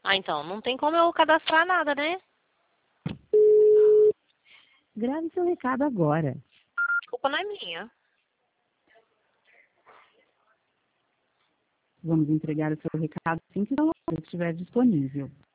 Ah, então, não tem como eu cadastrar nada, né? Grave seu recado agora. A culpa não é minha. Vamos entregar o seu recado assim que o estiver disponível.